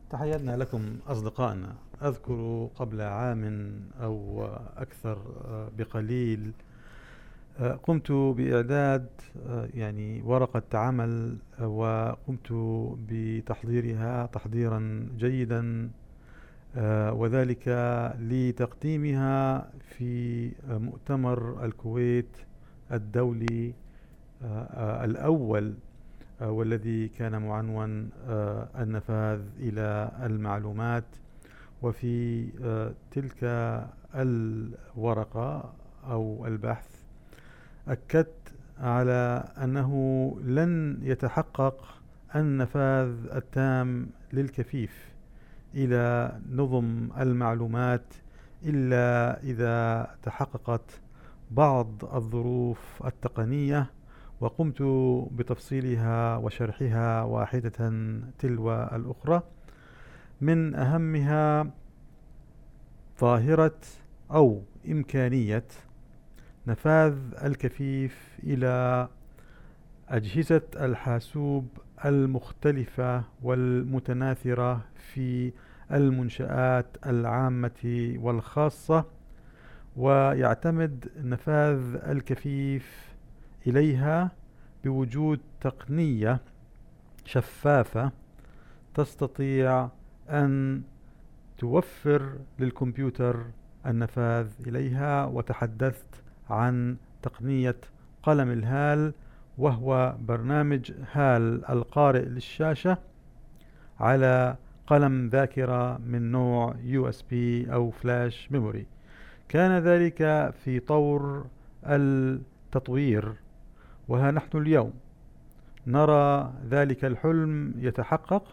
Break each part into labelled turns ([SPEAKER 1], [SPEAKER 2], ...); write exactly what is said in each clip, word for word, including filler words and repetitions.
[SPEAKER 1] تحياتنا لكم أصدقائنا. أذكر قبل عام أو أكثر بقليل قمت بإعداد يعني ورقة عمل، وقمت بتحضيرها تحضيرا جيدا، وذلك لتقديمها في مؤتمر الكويت الدولي الأول، والذي كان معنون النفاذ إلى المعلومات. وفي تلك الورقة أو البحث أكدت على أنه لن يتحقق النفاذ التام للكفيف إلى نظم المعلومات إلا إذا تحققت بعض الظروف التقنية، وقمت بتفصيلها وشرحها واحدة تلو الأخرى. من أهمها ظاهرة أو إمكانية نفاذ الكفيف إلى أجهزة الحاسوب المختلفة والمتناثرة في المنشآت العامة والخاصة، ويعتمد نفاذ الكفيف إليها بوجود تقنية شفافة تستطيع أن توفر للكمبيوتر النفاذ إليها. وتحدثت عن تقنية قلم الهال، وهو برنامج هال القارئ للشاشة على قلم ذاكرة من نوع يو اس بي أو فلاش ميموري. كان ذلك في طور التطوير، وها نحن اليوم نرى ذلك الحلم يتحقق،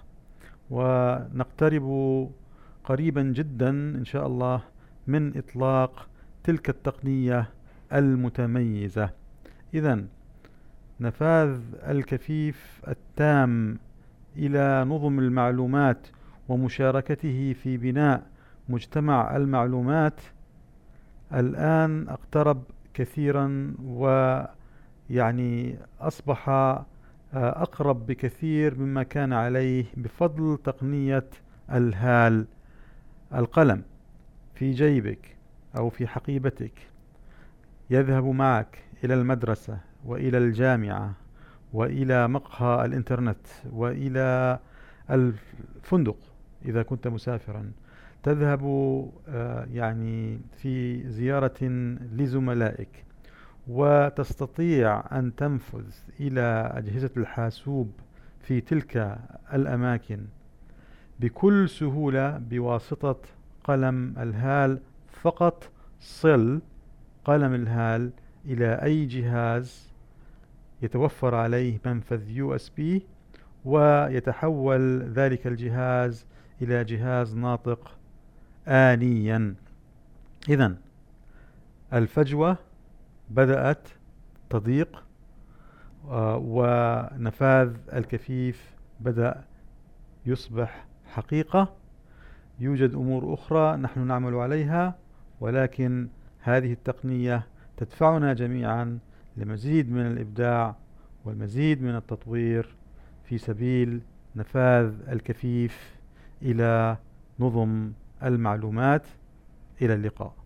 [SPEAKER 1] ونقترب قريبا جدا إن شاء الله من إطلاق تلك التقنية المتميزة. إذن نفاذ الكفيف التام إلى نظم المعلومات ومشاركته في بناء مجتمع المعلومات الآن اقترب كثيرا، ويعني أصبح أقرب بكثير مما كان عليه بفضل تقنية الهال. القلم في جيبك أو في حقيبتك يذهب معك إلى المدرسة وإلى الجامعة وإلى مقهى الإنترنت وإلى الفندق إذا كنت مسافرا. تذهب يعني في زيارة لزملائك، وتستطيع أن تنفذ إلى أجهزة الحاسوب في تلك الأماكن بكل سهولة بواسطة قلم الهال. فقط صل قلم الهال إلى أي جهاز يتوفر عليه منفذ يو اس بي، ويتحول ذلك الجهاز إلى جهاز ناطق آنيا. إذن الفجوة بدأت تضيق، ونفاذ الكفيف بدأ يصبح حقيقة. يوجد أمور أخرى نحن نعمل عليها، ولكن هذه التقنية تدفعنا جميعا لمزيد من الإبداع والمزيد من التطوير في سبيل نفاذ الكفيف إلى نظم المعلومات. إلى اللقاء.